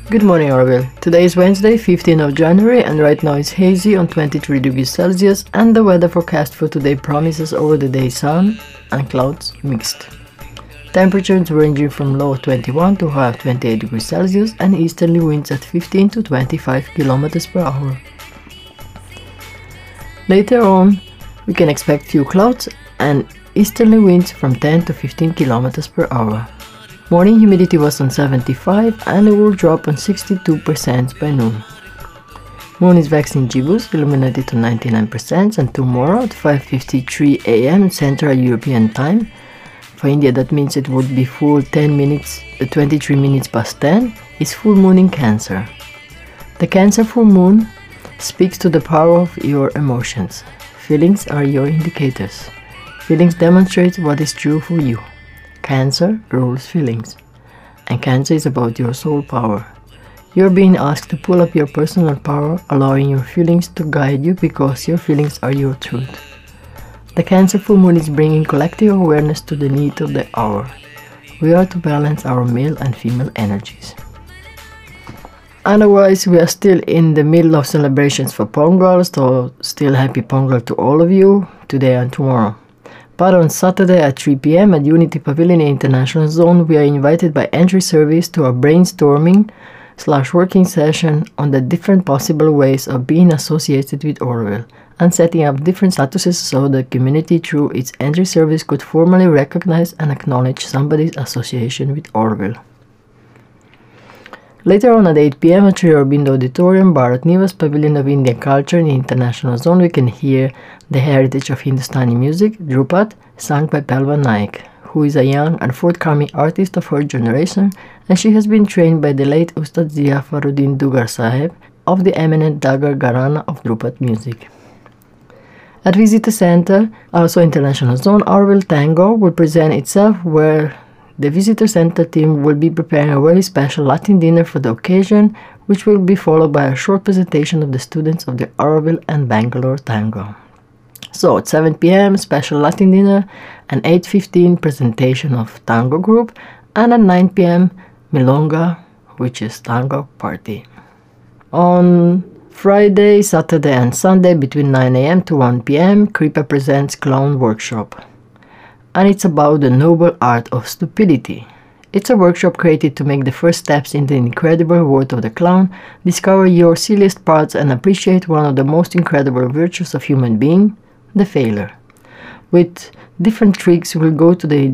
Good morning, Oroville. Today is Wednesday, 15th of January, and right now it's hazy on 23 degrees Celsius, and the weather forecast for today promises over the day sun and clouds mixed. Temperatures ranging from low of 21 to high of 28 degrees Celsius, and easterly winds at 15 to 25 kilometers per hour. Later on, we can expect few clouds and easterly winds from 10 to 15 kilometers per hour. Morning humidity was on 75 and it will drop on 62% by noon. Moon is waxing gibbous, illuminated to 99%, and tomorrow at 5:53 AM Central European Time. For India that means it would be full 23 minutes past 10, is full moon in Cancer. The Cancer full moon speaks to the power of your emotions. Feelings are your indicators. Feelings demonstrate what is true for you. Cancer rules feelings, and Cancer is about your soul power. You're being asked to pull up your personal power, allowing your feelings to guide you because your feelings are your truth. The Cancer full moon is bringing collective awareness to the need of the hour. We are to balance our male and female energies. Otherwise, we are still in the middle of celebrations for Pongal, so still happy Pongal to all of you today and tomorrow. But on Saturday at 3 PM at Unity Pavilion International Zone, we are invited by Entry Service to a brainstorming/working session on the different possible ways of being associated with Oroville and setting up different statuses so the community through its Entry Service could formally recognize and acknowledge somebody's association with Oroville. Later on at 8 PM at Sri Aurobindo Auditorium, Bharat Niwas Pavilion of Indian Culture in the International Zone, we can hear the heritage of Hindustani music, Dhrupad, sung by Pelva Naik, who is a young and forthcoming artist of her generation, and she has been trained by the late Ustad Zia Faruddin Dugar Saheb of the eminent Dagar Gharana of Dhrupad music. At Visitor Center, also International Zone, Oroville Tango will present itself, where the Visitor Center team will be preparing a very special Latin dinner for the occasion, which will be followed by a short presentation of the students of the Oroville and Bangalore Tango. So at 7 PM, special Latin dinner, and 8:15 presentation of Tango group, and at 9 PM, Milonga, which is Tango party. On Friday, Saturday and Sunday between 9 AM to 1 PM, Kripa presents Clown Workshop. And it's about the noble art of stupidity. It's a workshop created to make the first steps in the incredible world of the clown, discover your silliest parts, and appreciate one of the most incredible virtues of human being, the failure. With different tricks, we'll go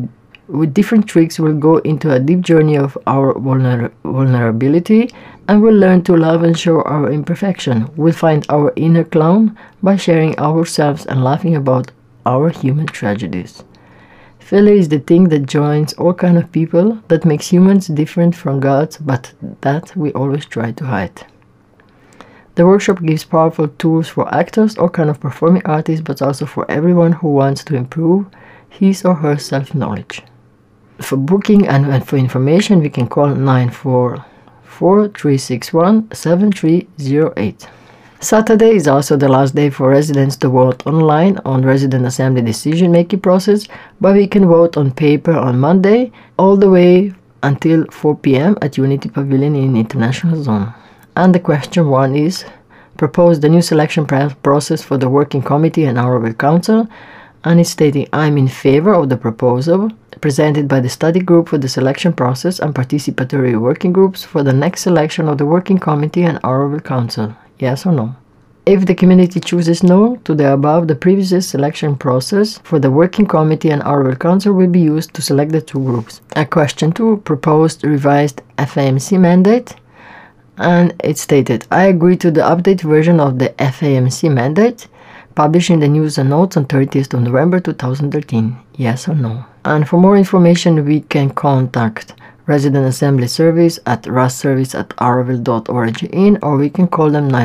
into a deep journey of our vulnerability, and we'll learn to love and show our imperfection. We'll find our inner clown by sharing ourselves and laughing about our human tragedies. Failure is the thing that joins all kinds of people, that makes humans different from gods, but that we always try to hide. The workshop gives powerful tools for actors, all kinds of performing artists, but also for everyone who wants to improve his or her self-knowledge. For booking and for information, we can call 944-361-7308. Saturday is also the last day for residents to vote online on Resident Assembly decision-making process, but we can vote on paper on Monday all the way until 4 PM at Unity Pavilion in International Zone. And the question 1 is, propose the new selection process for the Working Committee and Oroville Council, and it's stating, I'm in favor of the proposal presented by the study group for the selection process and participatory working groups for the next selection of the Working Committee and Oroville Council. Yes or no? If the community chooses no to the above, the previous selection process for the Working Committee and Oroville Council will be used to select the two groups. Question 2, proposed revised FAMC mandate. And it stated, I agree to the updated version of the FAMC mandate published in the News and Notes on 30th of November 2013. Yes or no? And for more information, we can contact Resident Assembly Service at rustservice@oroville.org, or we can call them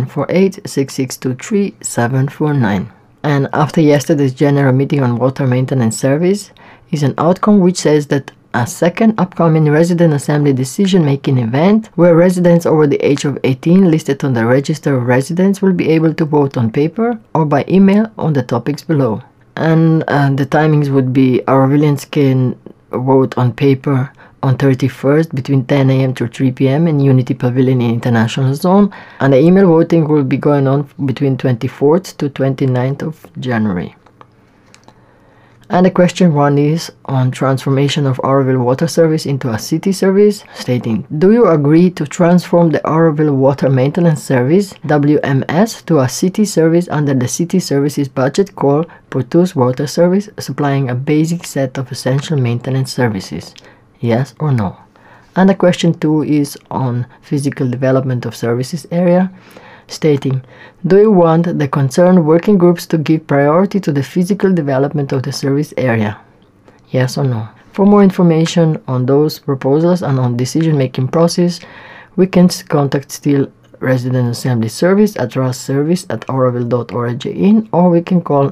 948-6623-749. And after yesterday's general meeting on water maintenance service is an outcome which says that a second upcoming Resident Assembly decision-making event where residents over the age of 18 listed on the Register of Residents will be able to vote on paper or by email on the topics below. And the timings would be Aurovillians can vote on paper on 31st between 10 a.m. to 3 p.m. in Unity Pavilion in International Zone, and the email voting will be going on between 24th to 29th of January. And the question 1 is on transformation of Oroville Water Service into a city service, stating, do you agree to transform the Oroville Water Maintenance Service, WMS, to a city service under the city services budget called Portus Water Service, supplying a basic set of essential maintenance services? Yes or no? And the question 2 is on physical development of services area, stating, do you want the concerned working groups to give priority to the physical development of the service area? Yes or no? For more information on those proposals and on decision-making process, we can contact still Resident Assembly Service at rustservice@oroville.org, or we can call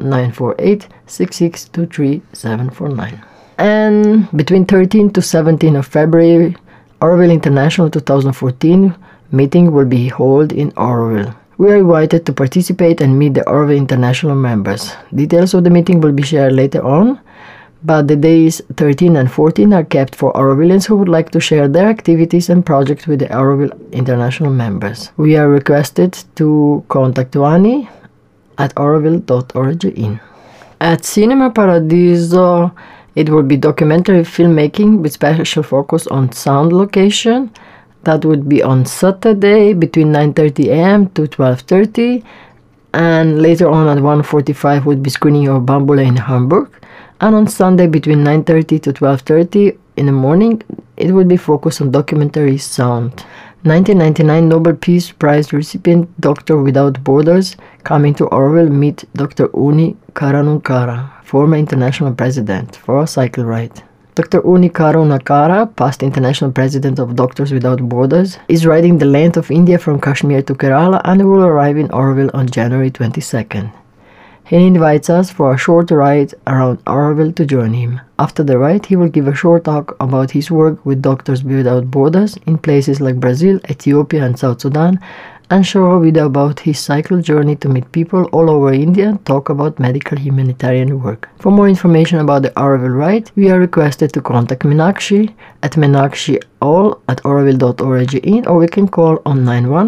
948-6623-749. And between 13 to 17 of February, Oroville International 2014 meeting will be held in Oroville. We are invited to participate and meet the Oroville International members. Details of the meeting will be shared later on, but the days 13 and 14 are kept for Orovillians who would like to share their activities and projects with the Oroville International members. We are requested to contact Wani at oroville.org. At Cinema Paradiso, it will be documentary filmmaking with special focus on sound location. That would be on Saturday between 9:30 a.m. to 12:30, and later on at 1:45 would be screening of Bambula in Hamburg, and on Sunday between 9:30 to 12:30 in the morning it would be focused on documentary sound. 1999 Nobel Peace Prize recipient Doctor Without Borders coming to Oroville meet Dr. Uni Karanunkara, former international president, for a cycle ride. Dr. Uni Karanunkara, past international president of Doctors Without Borders, is riding the length of India from Kashmir to Kerala and will arrive in Oroville on January 22nd. He invites us for a short ride around Oroville to join him. After the ride, he will give a short talk about his work with Doctors Without Borders in places like Brazil, Ethiopia and South Sudan, and show a video about his cycle journey to meet people all over India and talk about medical humanitarian work. For more information about the Oroville ride, we are requested to contact Meenakshi at meenakshiall@oroville.org, or we can call on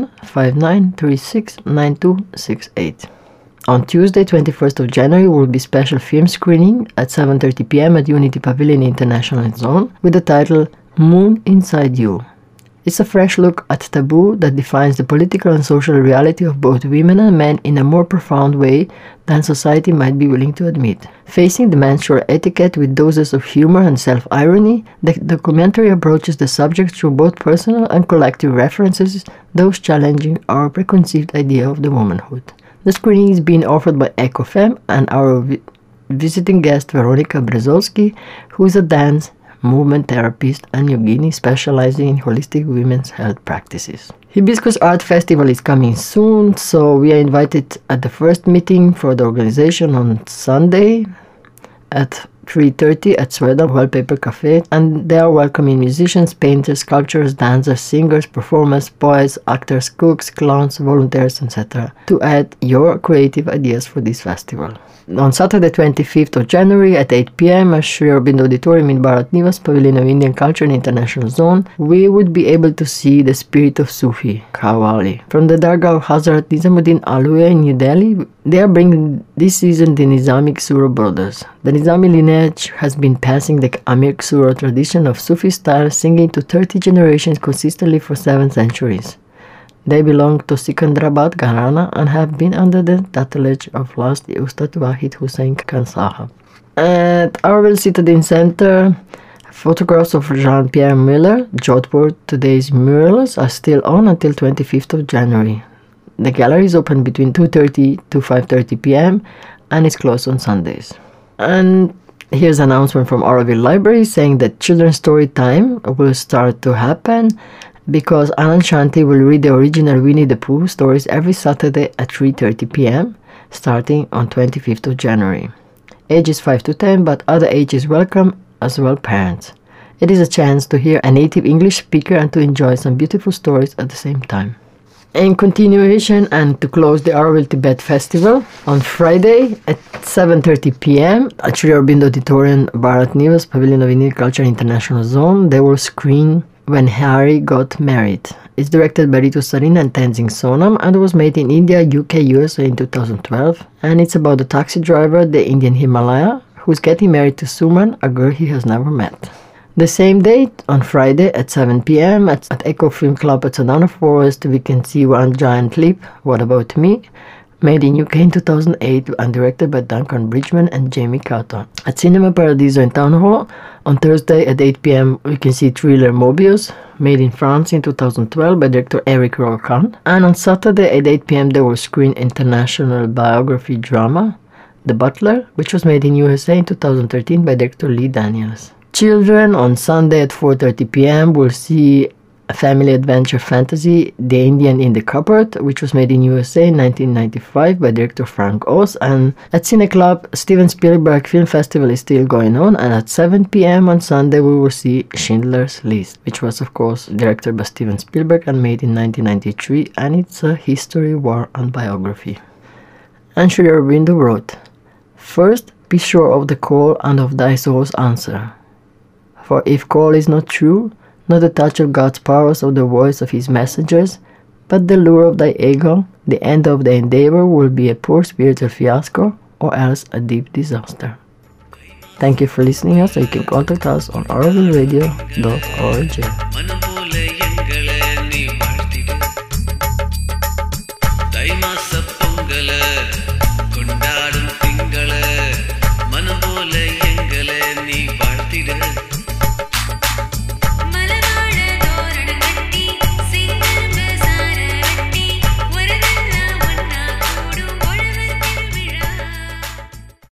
9159369268. On Tuesday, 21st of January, will be special film screening at 7:30 p.m. at Unity Pavilion International Zone with the title Moon Inside You. It's a fresh look at taboo that defines the political and social reality of both women and men in a more profound way than society might be willing to admit. Facing the menstrual etiquette with doses of humor and self-irony, the documentary approaches the subject through both personal and collective references, those challenging our preconceived idea of the womanhood. The screening is being offered by EcoFem and our visiting guest Veronika Brezovsky, who is a dance, movement therapist and yogini specializing in holistic women's health practices. Hibiscus Art Festival is coming soon, so we are invited at the first meeting for the organization on Sunday at 3:30 at Sweden Wallpaper Cafe, and they are welcoming musicians, painters, sculptors, dancers, singers, performers, poets, actors, cooks, clowns, volunteers, etc. to add your creative ideas for this festival. On Saturday 25th of January at 8 p.m. at Sri Aurobindo Auditorium in Bharat Niwas, Pavilion of Indian Culture and International Zone, we would be able to see the spirit of Sufi, Qawwali. From the Dargah of Hazrat Nizamuddin Alua in New Delhi, they are bringing this season the Nizami Surah brothers. The Nizami lineage has been passing the Amir Surah tradition of Sufi style singing to 30 generations consistently for 7 centuries. They belong to Sikandrabad Gharana and have been under the tutelage of last Ustad Wahid Hussain Khan Sahab. At Oroville Citadine Center, photographs of Jean-Pierre Muller, Jodhpur Today's murals are still on until 25th of January. The gallery is open between 2:30 to 5:30 p.m. and is closed on Sundays. And here's an announcement from Oroville Library saying that children's story time will start to happen because Anand Shanti will read the original Winnie the Pooh stories every Saturday at 3:30 p.m. starting on 25th of January. Ages 5 to 10, but other ages welcome, as well parents. It is a chance to hear a native English speaker and to enjoy some beautiful stories at the same time. In continuation and to close the Auroville Tibet Festival, on Friday at 7:30 p.m. at Sri Aurobindo Auditorium, Bharat Niwas, Pavilion of Indian Culture International Zone, they will screen When Harry Got Married. It's directed by Ritu Sarina and Tenzing Sonam and was made in India, UK, USA in 2012. And it's about the taxi driver, the Indian Himalaya, who's getting married to Suman, a girl he has never met. The same date, on Friday at 7 p.m. at Echo Film Club at Sadhana Forest, we can see one giant leap, What About Me, made in UK in 2008 and directed by Duncan Bridgman and Jamie Carter. At Cinema Paradiso in Town Hall, on Thursday at 8 p.m. we can see thriller Mobius, made in France in 2012 by director Eric Rocan. And on Saturday at 8 p.m. they will screen international biography drama, The Butler, which was made in USA in 2013 by director Lee Daniels. Children, on Sunday at 4:30 p.m. will see a family adventure fantasy, The Indian in the Cupboard, which was made in USA in 1995 by director Frank Oz. And at Cine Club, Steven Spielberg Film Festival is still going on, and at 7 p.m. on Sunday we will see Schindler's List, which was of course directed by Steven Spielberg and made in 1993, and it's a history, war and biography. And Sri Aurobindo wrote, "First, be sure of the call and of thy soul's answer. For if call is not true, not the touch of God's powers or the voice of his messengers, but the lure of thy ego, the end of the endeavor will be a poor spiritual fiasco or else a deep disaster." Thank you for listening us. You can contact us on aurovilleradio.org.